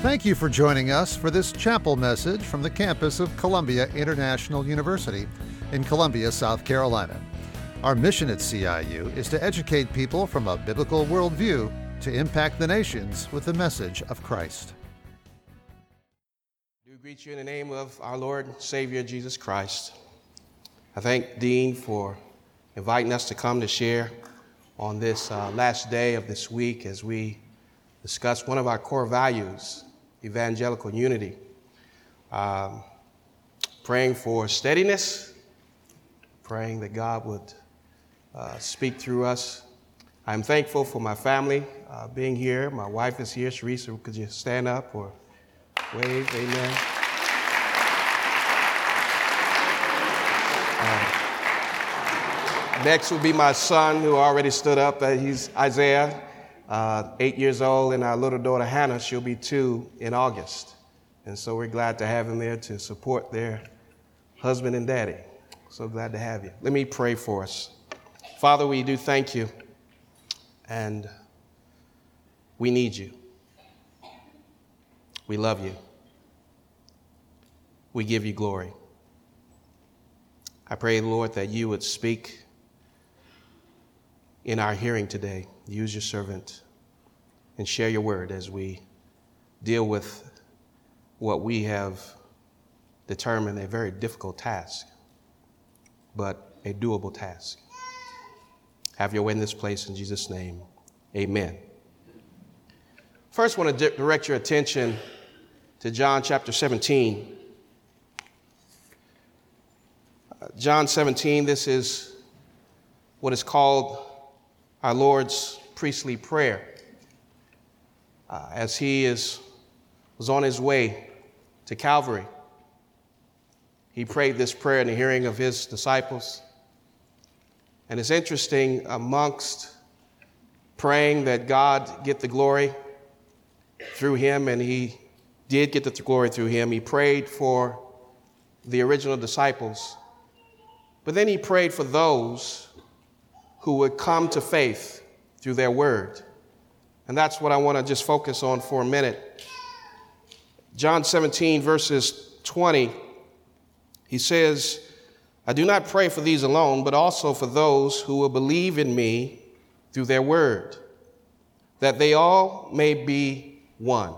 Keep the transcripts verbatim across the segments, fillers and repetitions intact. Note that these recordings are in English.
Thank you for joining us for this chapel message from the campus of Columbia International University in Columbia, South Carolina. Our mission at C I U is to educate people from a biblical worldview to impact the nations with the message of Christ. I do greet you in the name of our Lord and Savior, Jesus Christ. I thank Dean for inviting us to come to share on this uh, last day of this week as we discuss one of our core values, evangelical unity. Um, praying for steadiness, praying that God would uh, speak through us. I'm thankful for my family uh, being here. My wife is here. Sharisa, could you stand up or wave? Amen. Uh, next will be my son, who already stood up. Uh, he's Isaiah. Uh, eight years old, and our little daughter Hannah, she'll be two in August. And so we're glad to have him there to support their husband and daddy. So glad to have you. Let me pray for us. Father, we do thank you, and we need you. We love you. We give you glory. I pray, Lord, that you would speak in our hearing today. Use your servant and share your word as we deal with what we have determined a very difficult task, but a doable task. Have your way in this place in Jesus' name. Amen. First, I want to direct your attention to John chapter seventeen. Uh, John seventeen, this is what is called our Lord's priestly prayer. Uh, as he is, was on his way to Calvary, he prayed this prayer in the hearing of his disciples. And it's interesting, amongst praying that God get the glory through him, and he did get the glory through him, he prayed for the original disciples. But then he prayed for those who would come to faith through their word. And that's what I want to just focus on for a minute. John seventeen, verses twenty, he says, I do not pray for these alone, but also for those who will believe in me through their word, that they all may be one.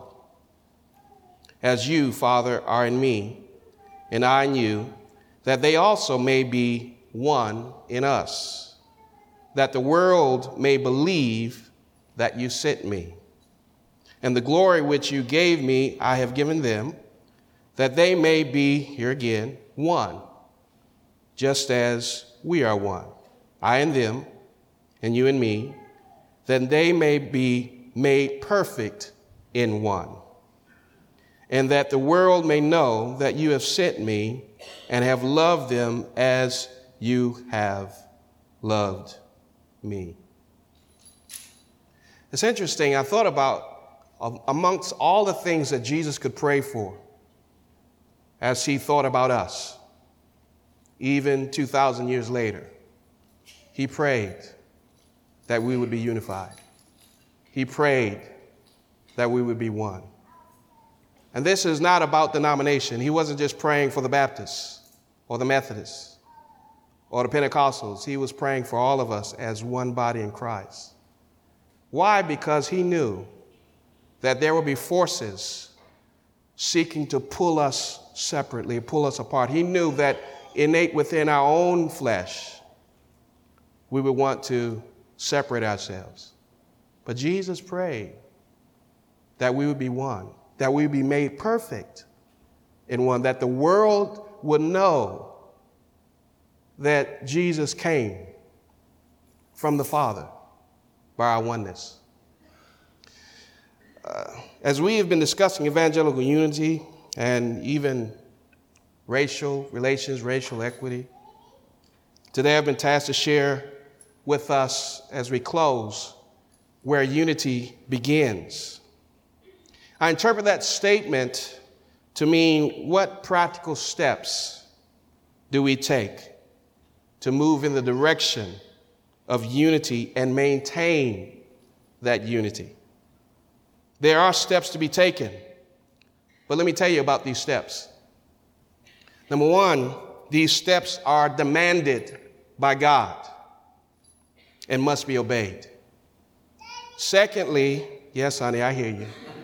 As you, Father, are in me, and I in you, that they also may be one in us, that the world may believe that you sent me. And the glory which you gave me, I have given them, that they may be, here again, one, just as we are one, I and them, and you and me, that they may be made perfect in one, and that the world may know that you have sent me and have loved them as you have loved me. It's interesting. I thought about amongst all the things that Jesus could pray for as he thought about us, even two thousand years later, he prayed that we would be unified. He prayed that we would be one. And this is not about denomination. He wasn't just praying for the Baptists or the Methodists or the Pentecostals. He was praying for all of us as one body in Christ. Why? Because he knew that there would be forces seeking to pull us separately, pull us apart. He knew that innate within our own flesh, we would want to separate ourselves. But Jesus prayed that we would be one, that we would be made perfect in one, that the world would know that Jesus came from the Father by our oneness. Uh, as we have been discussing evangelical unity and even racial relations, racial equity, today I've been tasked to share with us as we close where unity begins. I interpret that statement to mean, what practical steps do we take to move in the direction of unity and maintain that unity? There are steps to be taken, But let me tell you about these steps. Number one, these steps are demanded by God and must be obeyed. Secondly, yes, honey, I hear you.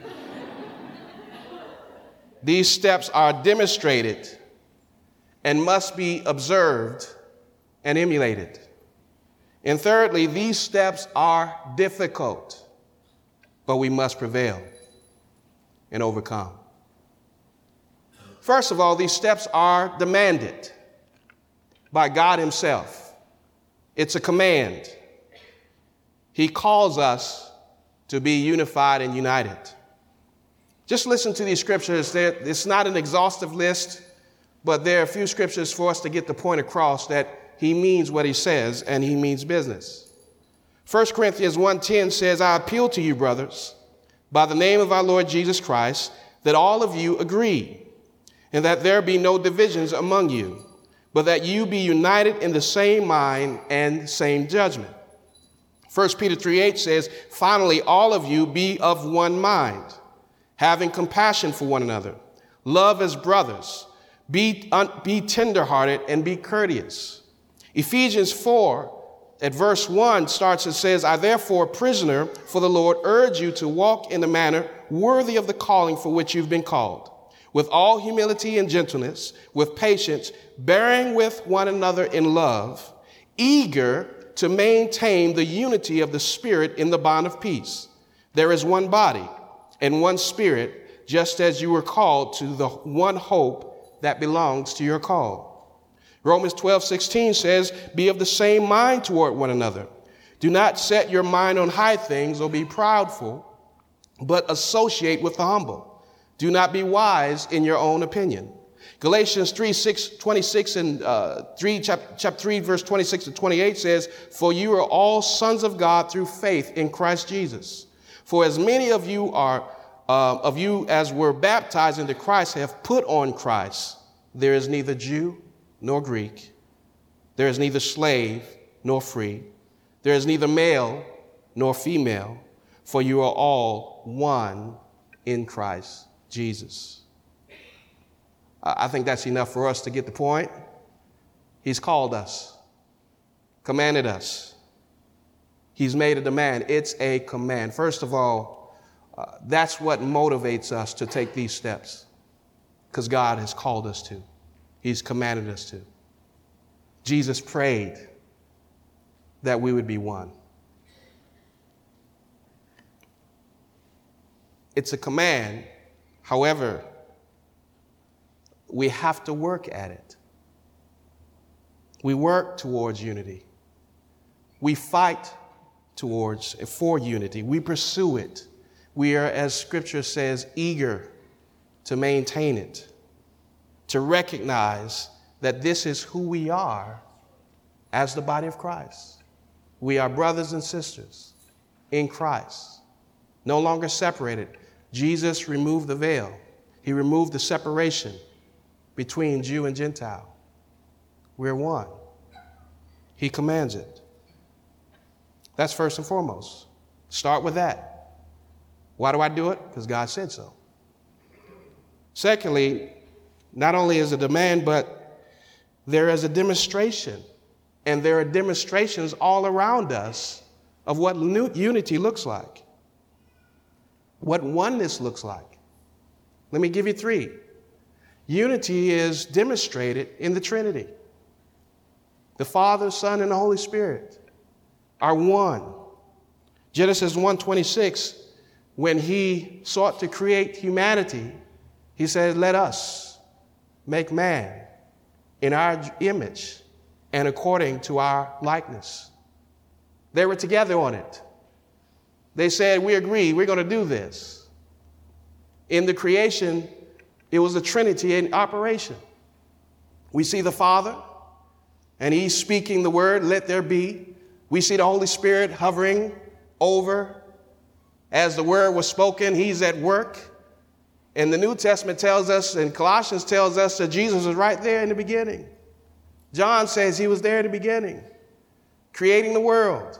These steps are demonstrated and must be observed and emulated. And thirdly, these steps are difficult, but we must prevail and overcome. First of all, these steps are demanded by God himself. It's a command. He calls us to be unified and united. Just listen to these scriptures. It's not an exhaustive list, but there are a few scriptures for us to get the point across that he means what he says and he means business. First Corinthians one ten says, I appeal to you, brothers, by the name of our Lord Jesus Christ, that all of you agree, and that there be no divisions among you, but that you be united in the same mind and same judgment. First Peter three eight says, finally, all of you be of one mind, having compassion for one another, love as brothers, be, un, be tenderhearted and be courteous. Ephesians four at verse one starts and says, I therefore, prisoner for the Lord, urge you to walk in a manner worthy of the calling for which you've been called, with all humility and gentleness, with patience, bearing with one another in love, eager to maintain the unity of the Spirit in the bond of peace. There is one body and one Spirit, just as you were called to the one hope that belongs to your call. Romans twelve sixteen says, be of the same mind toward one another. Do not set your mind on high things or be proudful, but associate with the humble. Do not be wise in your own opinion. Galatians three, six, twenty-six and uh, three, chapter, chapter three, verse twenty-six to twenty-eight says, for you are all sons of God through faith in Christ Jesus. For as many of you are uh, of you as were baptized into Christ have put on Christ. There is neither Jew nor Greek. There is neither slave nor free. There is neither male nor female, for you are all one in Christ Jesus. I think that's enough for us to get the point. He's called us, commanded us. He's made a demand. It's a command. First of all, uh, that's what motivates us to take these steps, because God has called us to. He's commanded us to. Jesus prayed that we would be one. It's a command. However, we have to work at it. We work towards unity. We fight towards, for unity. We pursue it. We are, as Scripture says, eager to maintain it, to recognize that this is who we are as the body of Christ. We are brothers and sisters in Christ, no longer separated. Jesus removed the veil. He removed the separation between Jew and Gentile. We're one. He commands it. That's first and foremost. Start with that. Why do I do it? Because God said so. Secondly, not only is a demand, but there is a demonstration. And there are demonstrations all around us of what unity looks like, what oneness looks like. Let me give you three. Unity is demonstrated in the Trinity. The Father, Son, and the Holy Spirit are one. Genesis one twenty-six, when he sought to create humanity, he said, let us make man in our image and according to our likeness. They were together on it. They said, we agree, we're going to do this. In the creation, it was the Trinity in operation. We see the Father, and he's speaking the word, let there be. We see the Holy Spirit hovering over. As the word was spoken, he's at work. And the New Testament tells us, and Colossians tells us, that Jesus was right there in the beginning. John says he was there in the beginning, creating the world.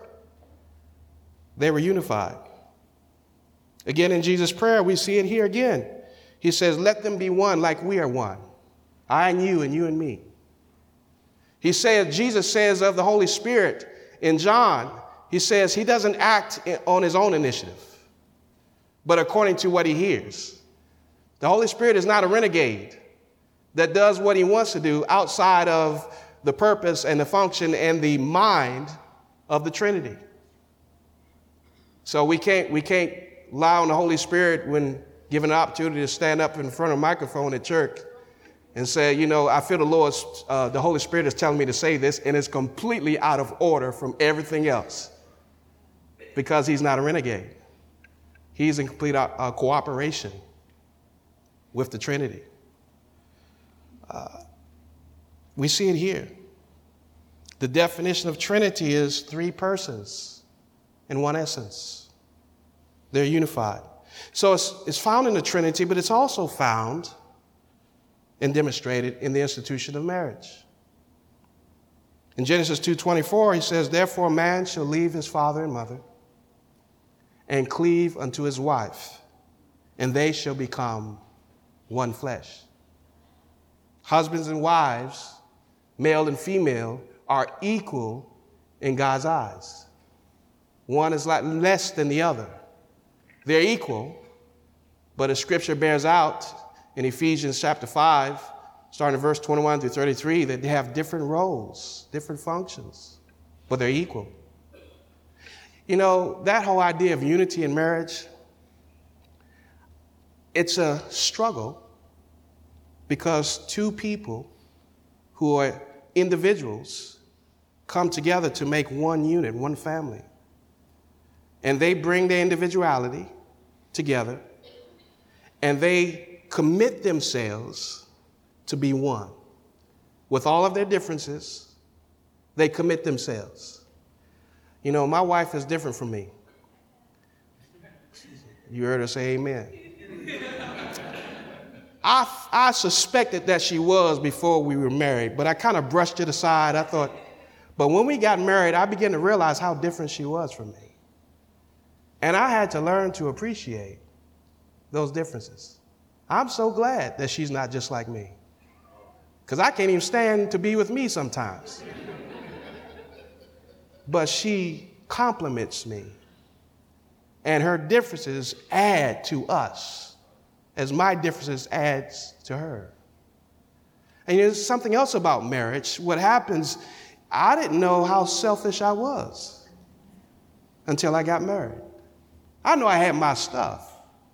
They were unified. Again, in Jesus' prayer, we see it here again. He says, let them be one like we are one. I and you and you and me. He says, Jesus says of the Holy Spirit in John, he says he doesn't act on his own initiative, but according to what he hears. The Holy Spirit is not a renegade that does what he wants to do outside of the purpose and the function and the mind of the Trinity. So we can't, we can't rely on the Holy Spirit when given an opportunity to stand up in front of a microphone at church and say, you know, I feel the Lord's, uh, the Holy Spirit is telling me to say this, and it's completely out of order from everything else because he's not a renegade. He's in complete uh, cooperation with the Trinity. Uh, we see it here. The definition of Trinity is three persons in one essence. They're unified. So it's, it's found in the Trinity, but it's also found and demonstrated in the institution of marriage. In Genesis two twenty-four, he says, therefore a man shall leave his father and mother and cleave unto his wife, and they shall become one flesh. Husbands and wives, male and female, are equal in God's eyes. One is like less than the other. They're equal, but as Scripture bears out in Ephesians chapter five, starting at verse twenty-one through thirty-three, that they have different roles, different functions, but they're equal. You know, that whole idea of unity in marriage, it's a struggle because two people who are individuals come together to make one unit, one family. And they bring their individuality together, and they commit themselves to be one. With all of their differences, they commit themselves. You know, my wife is different from me. You heard her say amen. I, I suspected that she was before we were married, but I kind of brushed it aside. I thought, but when we got married, I began to realize how different she was from me. And I had to learn to appreciate those differences. I'm so glad that she's not just like me, because I can't even stand to be with me sometimes. But she compliments me, and her differences add to us as my differences adds to her. And there's something else about marriage. What happens, I didn't know how selfish I was until I got married. I know I had my stuff.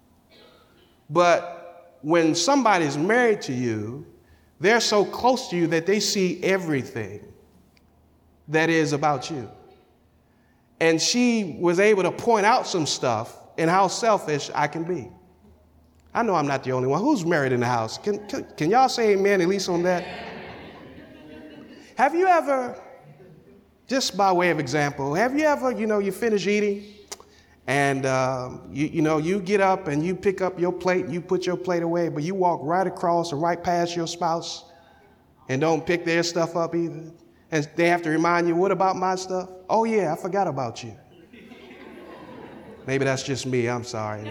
But when somebody's married to you, they're so close to you that they see everything that is about you. And she was able to point out some stuff and how selfish I can be. I know I'm not the only one. Who's married in the house? Can, can, can y'all say amen at least on that? Have you ever, just by way of example, have you ever, you know, you finish eating and, um, you, you know, you get up and you pick up your plate and you put your plate away, but you walk right across and right past your spouse and don't pick their stuff up either? And they have to remind you, what about my stuff? Oh, yeah, I forgot about you. Maybe that's just me. I'm sorry.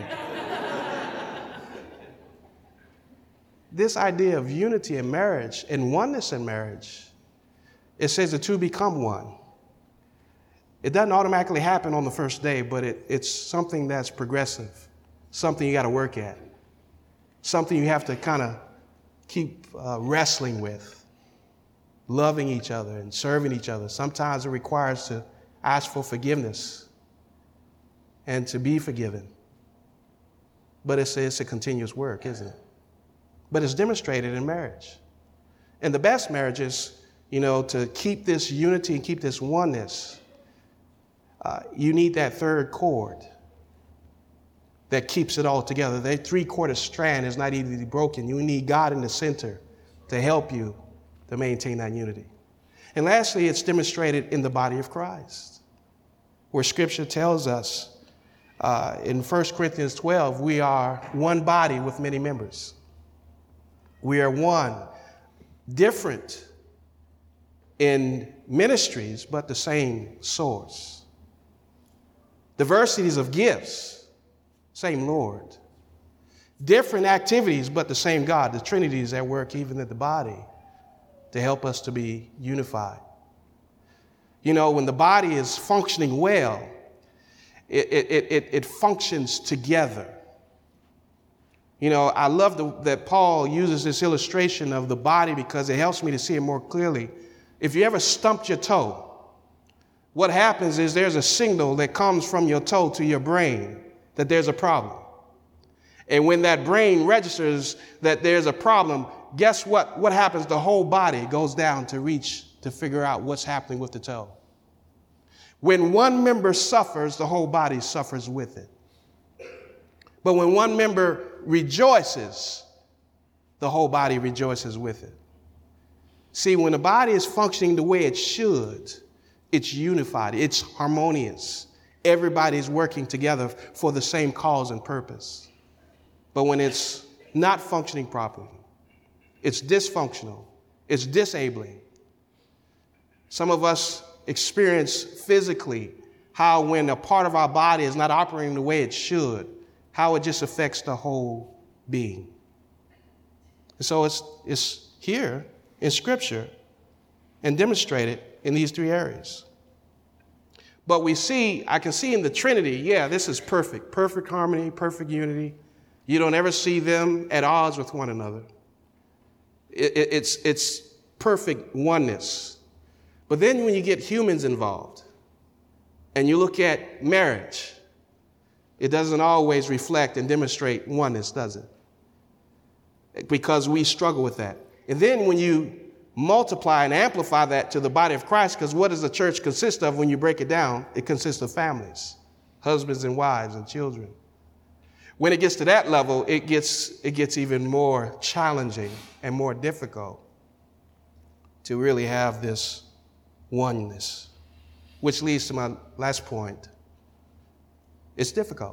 This idea of unity in marriage and oneness in marriage, it says the two become one. It doesn't automatically happen on the first day, but it, it's something that's progressive, something you got to work at, something you have to kind of keep uh, wrestling with, loving each other and serving each other. Sometimes it requires to ask for forgiveness and to be forgiven. But it's, it's a continuous work, isn't it? But it's demonstrated in marriage. And the best marriages, you know, to keep this unity and keep this oneness, uh, you need that third cord that keeps it all together. That three-quarter strand is not easily broken. You need God in the center to help you to maintain that unity. And lastly, it's demonstrated in the body of Christ, where Scripture tells us uh, in First Corinthians twelve, we are one body with many members. We are one, different in ministries, but the same source. Diversities of gifts, same Lord. Different activities, but the same God. The Trinity is at work even in the body to help us to be unified. You know, when the body is functioning well, it, it, it, it functions together. You know, I love the, that Paul uses this illustration of the body because it helps me to see it more clearly. If you ever stumped your toe, what happens is there's a signal that comes from your toe to your brain that there's a problem. And when that brain registers that there's a problem, guess what? What happens? The whole body goes down to reach to figure out what's happening with the toe. When one member suffers, the whole body suffers with it. But when one member rejoices, the whole body rejoices with it. See, when the body is functioning the way it should, it's unified, it's harmonious. Everybody's working together for the same cause and purpose. But when it's not functioning properly, it's dysfunctional, it's disabling. Some of us experience physically how when a part of our body is not operating the way it should, how it just affects the whole being. And so it's, it's here in Scripture and demonstrated in these three areas. But we see, I can see in the Trinity, yeah, this is perfect, perfect harmony, perfect unity. You don't ever see them at odds with one another. It, it, it's, it's perfect oneness. But then when you get humans involved and you look at marriage, it doesn't always reflect and demonstrate oneness, does it? Because we struggle with that. And then when you multiply and amplify that to the body of Christ, because what does the church consist of when you break it down? It consists of families, husbands and wives and children. When it gets to that level, it gets, it gets even more challenging and more difficult to really have this oneness, which leads to my last point. It's difficult.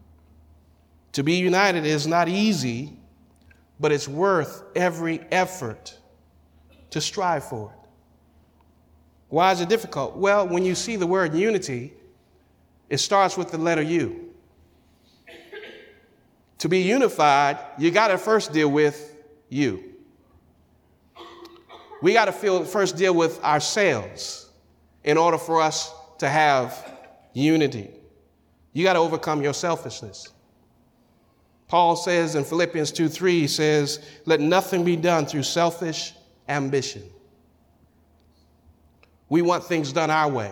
To be united is not easy, but it's worth every effort to strive for it. Why is it difficult? Well, when you see the word unity, it starts with the letter U. To be unified, you got to first deal with you. We got to feel, first deal with ourselves in order for us to have unity. You got to overcome your selfishness. Paul says in Philippians two three, he says, let nothing be done through selfish ambition. We want things done our way.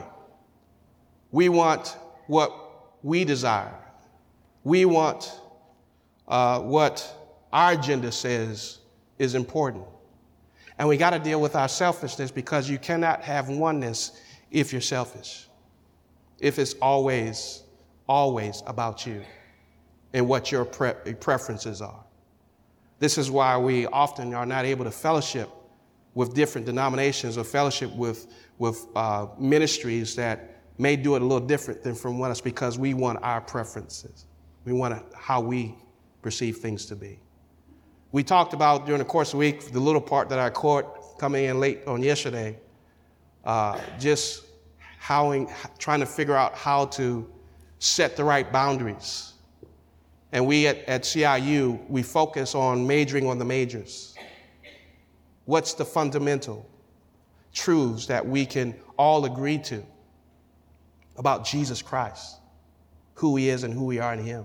We want what we desire. We want uh, what our agenda says is important. And we got to deal with our selfishness because you cannot have oneness if you're selfish. If it's always, always about you and what your pre- preferences are. This is why we often are not able to fellowship with different denominations or fellowship with, with uh, ministries that may do it a little different than from us because we want our preferences. We want how we perceive things to be. We talked about during the course of the week, the little part that I caught coming in late on yesterday, uh, just how, trying to figure out how to set the right boundaries. And we at, at C I U, we focus on majoring on the majors. What's the fundamental truths that we can all agree to about Jesus Christ, who he is and who we are in him?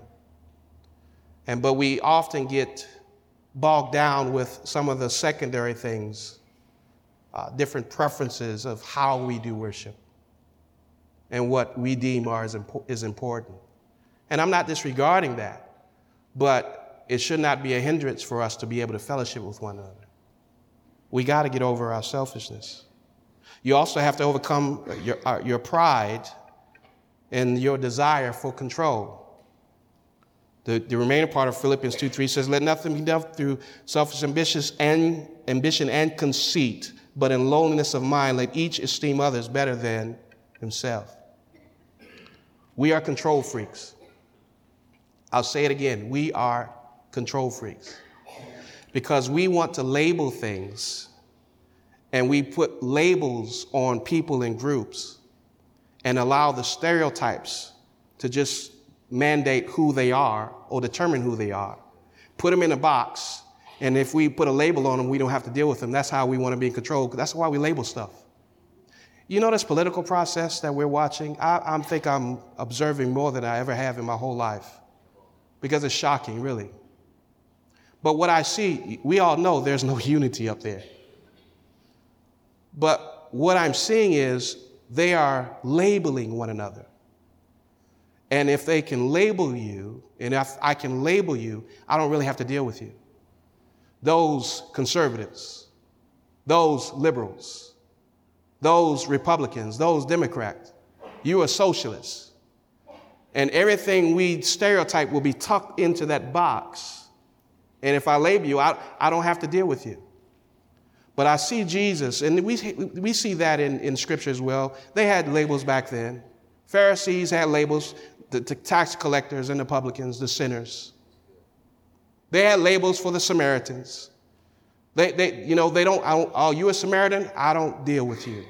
And but we often get bogged down with some of the secondary things, uh, different preferences of how we do worship and what we deem are is, impo- is important. And I'm not disregarding that, but it should not be a hindrance for us to be able to fellowship with one another. We got to get over our selfishness. You also have to overcome your, uh, your pride and your desire for control. The, the remaining part of Philippians two three says, let nothing be done through selfish ambitions and ambition and conceit, but in lowliness of mind, let each esteem others better than himself. We are control freaks. I'll say it again. We are control freaks because we want to label things and we put labels on people and groups and allow the stereotypes to just mandate who they are or determine who they are. put them in a box, and if we put a label on them, we don't have to deal with them. That's how we want to be in control. That's why we label stuff. You know this political process that we're watching? I, I think I'm observing more than I ever have in my whole life because it's shocking, really. But what I see, we all know there's no unity up there. But what I'm seeing is they are labeling one another. And if they can label you, and if I can label you, I don't really have to deal with you. Those conservatives, those liberals, those Republicans, those Democrats, you are socialists. And everything we stereotype will be tucked into that box. And if I label you, I, I don't have to deal with you. But I see Jesus, and we, we see that in, in Scripture as well. They had labels back then. Pharisees had labels, the, the tax collectors and the publicans, the sinners. They had labels for the Samaritans. They, they you know, they don't, I don't, oh, you a Samaritan? I don't deal with you.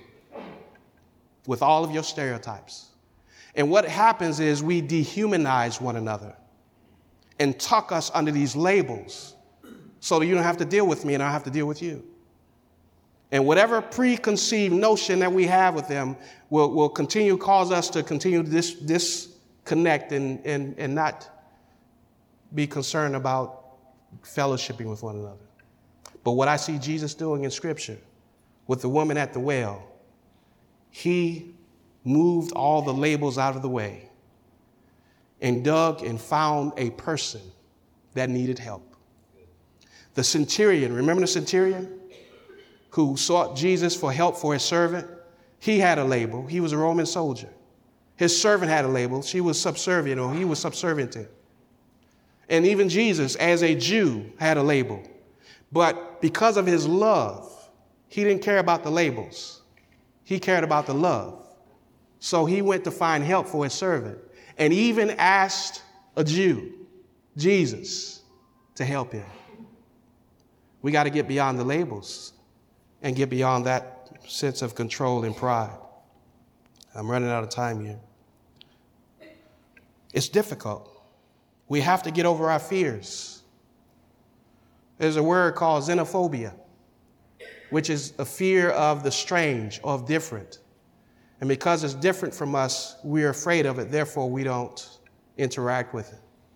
With all of your stereotypes. And what happens is we dehumanize one another and tuck us under these labels so that you don't have to deal with me and I don't have to deal with you. And whatever preconceived notion that we have with them will, will continue to cause us to continue this disconnect and, and, and not be concerned about fellowshipping with one another. But what I see Jesus doing in Scripture with the woman at the well, he moved all the labels out of the way and dug and found a person that needed help. The centurion, remember the centurion who sought Jesus for help for his servant? He had a label. He was a Roman soldier. His servant had a label. She was subservient, or he was subservient to him. And even Jesus, as a Jew, had a label. But because of his love, he didn't care about the labels. He cared about the love. So he went to find help for his servant and even asked a Jew, Jesus, to help him. We got to get beyond the labels and get beyond that sense of control and pride. I'm running out of time here. It's difficult. We have to get over our fears. There's a word called xenophobia, which is a fear of the strange or of different. And because it's different from us, we're afraid of it. Therefore, we don't interact with it.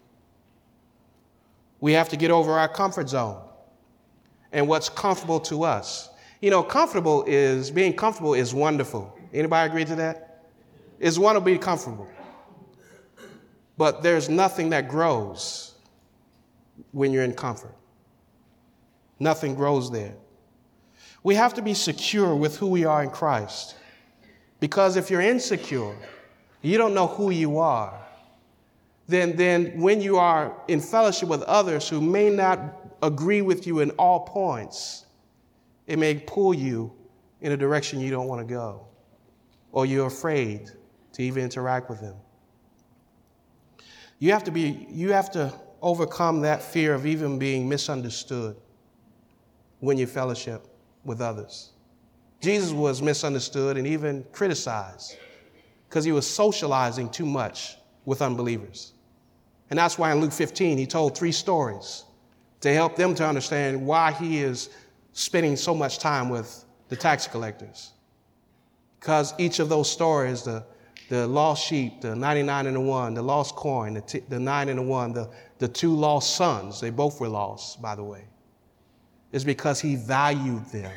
We have to get over our comfort zone and what's comfortable to us. You know, comfortable is, being comfortable is wonderful. Anybody agree to that? It's wonderful to be comfortable. But there's nothing that grows when you're in comfort. Nothing grows there. We have to be secure with who we are in Christ. Because if you're insecure, you don't know who you are, then, then when you are in fellowship with others who may not agree with you in all points, it may pull you in a direction you don't want to go, or you're afraid to even interact with them. You have to be, you have to overcome that fear of even being misunderstood when you fellowship with others. Jesus was misunderstood and even criticized because he was socializing too much with unbelievers. And that's why in Luke fifteen, he told three stories to help them to understand why he is spending so much time with the tax collectors. Because each of those stories, the, the lost sheep, the ninety-nine and the one, the lost coin, the, t- the nine and the one, the, the two lost sons, they both were lost, by the way, is because he valued them.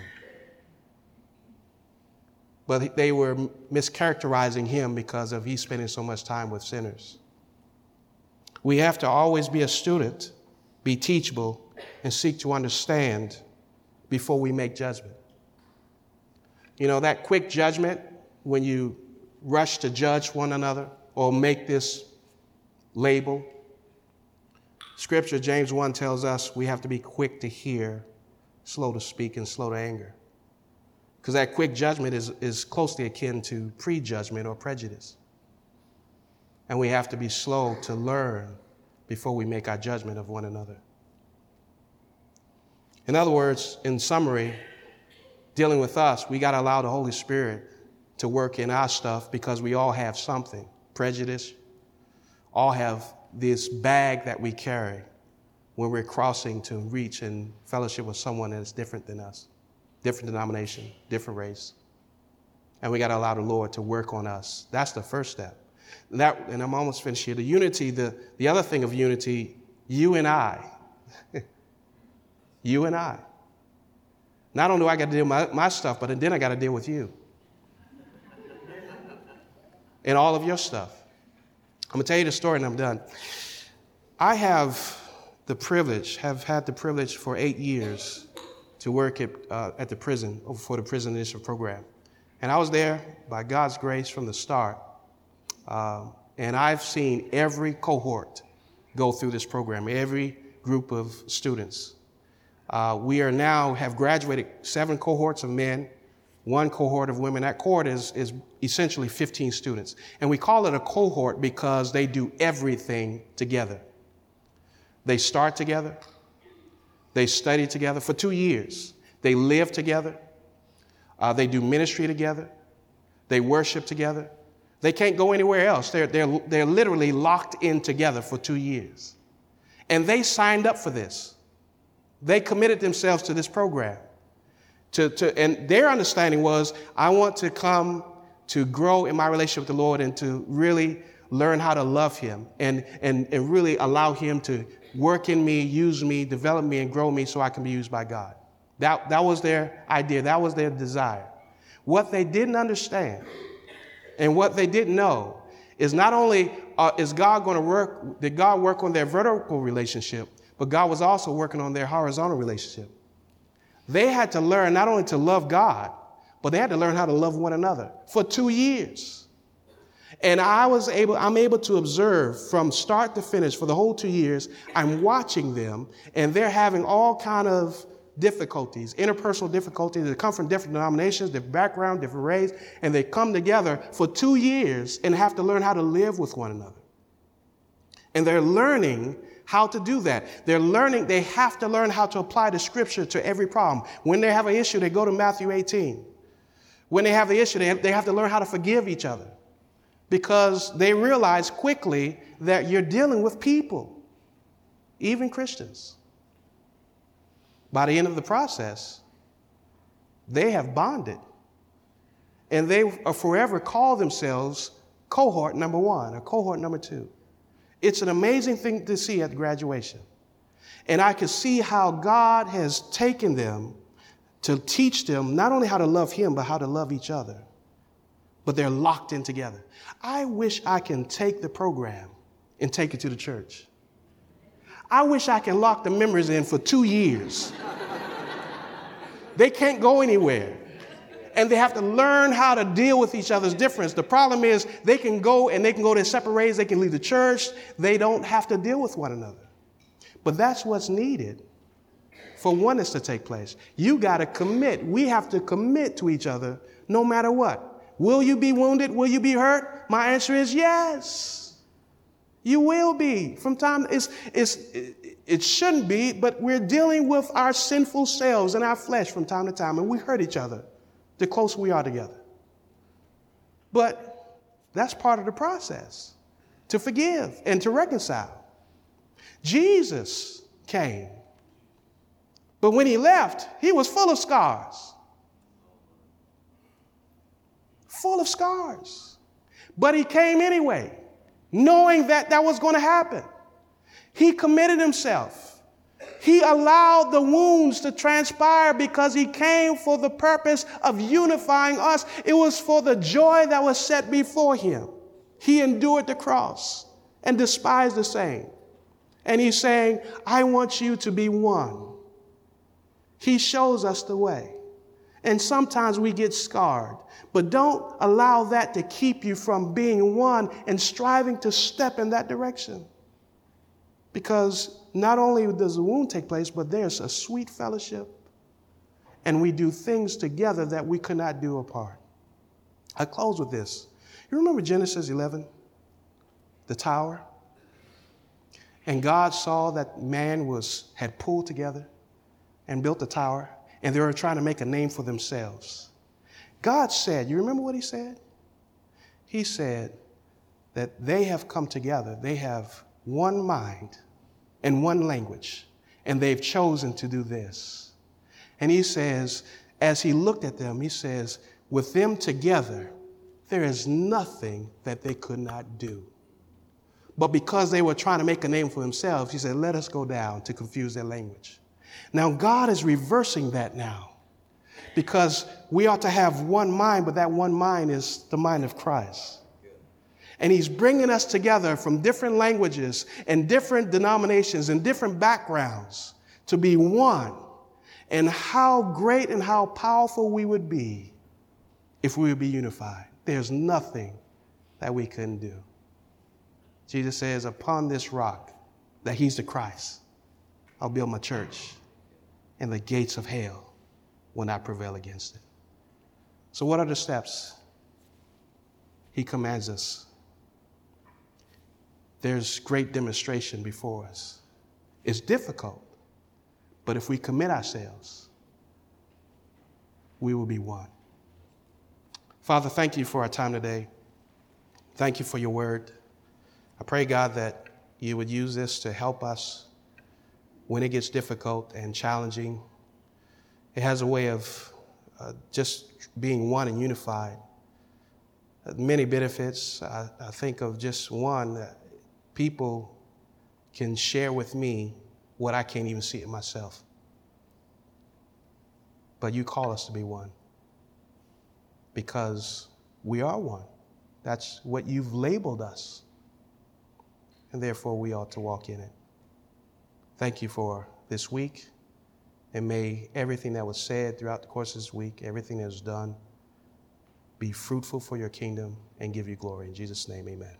But they were mischaracterizing him because of he's spending so much time with sinners. We have to always be a student, be teachable, and seek to understand before we make judgment. You know, that quick judgment, when you rush to judge one another or make this label, Scripture, James one tells us we have to be quick to hear, slow to speak, and slow to anger. Because that quick judgment is, is closely akin to prejudgment or prejudice. And we have to be slow to learn before we make our judgment of one another. In other words, in summary, dealing with us, we got to allow the Holy Spirit to work in our stuff because we all have something. Prejudice, all have this bag that we carry when we're crossing to reach and fellowship with someone that is different than us, different denomination, different race. And we got to allow the Lord to work on us. That's the first step. And, that, and I'm almost finished here. The unity, the, the other thing of unity, you and I. You and I. Not only do I got to deal with my, my stuff, but then I got to deal with you. And all of your stuff. I'm going to tell you the story and I'm done. I have the privilege, have had the privilege for eight years to work at, uh, at the prison, for the Prison Initiative Program. And I was there by God's grace from the start. Um, and I've seen every cohort go through this program, every group of students. Uh, we are now have graduated seven cohorts of men, one cohort of women. That cohort is, is essentially fifteen students. And we call it a cohort because they do everything together. They start together. They study together for two years. They live together. Uh, they do ministry together. They worship together. They can't go anywhere else. They're, they're, they're literally locked in together for two years. And they signed up for this. They committed themselves to this program. To, to, and their understanding was, I want to come to grow in my relationship with the Lord and to really learn how to love him and, and, and really allow him to work in me, use me, develop me, and grow me so I can be used by God. That, that was their idea. That was their desire. What they didn't understand and what they didn't know is not only uh, is God going to work, did God work on their vertical relationship, but God was also working on their horizontal relationship. They had to learn not only to love God, but they had to learn how to love one another for two years. And I was able, I'm able to observe from start to finish for the whole two years. I'm watching them, and they're having all kind of difficulties, interpersonal difficulties. They come from different denominations, different background, different race, and they come together for two years and have to learn how to live with one another. And they're learning how to do that. They're learning, they have to learn how to apply the scripture to every problem. When they have an issue, they go to Matthew eighteen. When they have the issue, they have, they have to learn how to forgive each other because they realize quickly that you're dealing with people, even Christians. By the end of the process, they have bonded, and they are forever call themselves cohort number one or cohort number two. It's an amazing thing to see at graduation. And I can see how God has taken them to teach them not only how to love him, but how to love each other. But they're locked in together. I wish I can take the program and take it to the church. I wish I can lock the members in for two years. They can't go anywhere. And they have to learn how to deal with each other's difference. The problem is they can go and they can go their separate ways. They can leave the church. They don't have to deal with one another. But that's what's needed for oneness to take place. You got to commit. We have to commit to each other no matter what. Will you be wounded? Will you be hurt? My answer is yes. You will be. From time, it's, it's, it shouldn't be, but we're dealing with our sinful selves and our flesh from time to time, and we hurt each other the closer we are together. But that's part of the process, to forgive and to reconcile. Jesus came, but when he left, he was full of scars. Full of scars. But he came anyway, knowing that that was going to happen. He committed himself. He allowed the wounds to transpire because he came for the purpose of unifying us. It was for the joy that was set before him. He endured the cross and despised the same. And he's saying, I want you to be one. He shows us the way. And sometimes we get scarred. But don't allow that to keep you from being one and striving to step in that direction. Because not only does the wound take place, but there's a sweet fellowship. And we do things together that we could not do apart. I close with this. You remember Genesis eleven? The tower? And God saw that man was had pulled together and built the tower. And they were trying to make a name for themselves. God said, you remember what he said? He said that they have come together. They have one mind and one language. and they've chosen to do this. And he says, as he looked at them, he says, with them together, there is nothing that they could not do. But because they were trying to make a name for themselves, he said, let us go down to confuse their language. Now, God is reversing that now, because we ought to have one mind, but that one mind is the mind of Christ. And he's bringing us together from different languages and different denominations and different backgrounds to be one. And how great and how powerful we would be if we would be unified. There's nothing that we couldn't do. Jesus says, upon this rock, that he's the Christ, I'll build my church, and the gates of hell will not prevail against it. So what are the steps? He commands us. There's great demonstration before us. It's difficult, but if we commit ourselves, we will be one. Father, thank you for our time today. Thank you for your word. I pray, God, that you would use this to help us when it gets difficult and challenging. It has a way of uh, just being one and unified. Uh, many benefits. I, I think of just one. Uh, people can share with me what I can't even see in myself. But you call us to be one because we are one. That's what you've labeled us. And therefore, we ought to walk in it. Thank you for this week. And may everything that was said throughout the course of this week, everything that was done, be fruitful for your kingdom and give you glory. In Jesus' name, amen.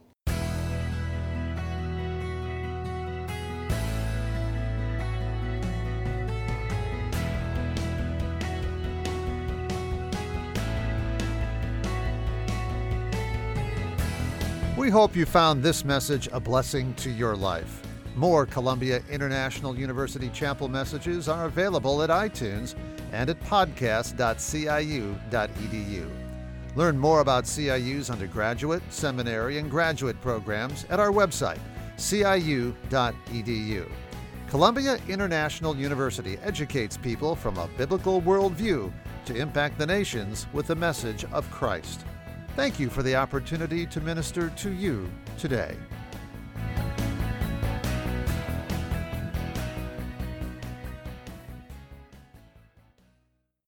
We hope you found this message a blessing to your life. More Columbia International University Chapel messages are available at iTunes and at podcast dot c i u dot e d u. Learn more about C I U's undergraduate, seminary, and graduate programs at our website, c i u dot e d u. Columbia International University educates people from a biblical worldview to impact the nations with the message of Christ. Thank you for the opportunity to minister to you today.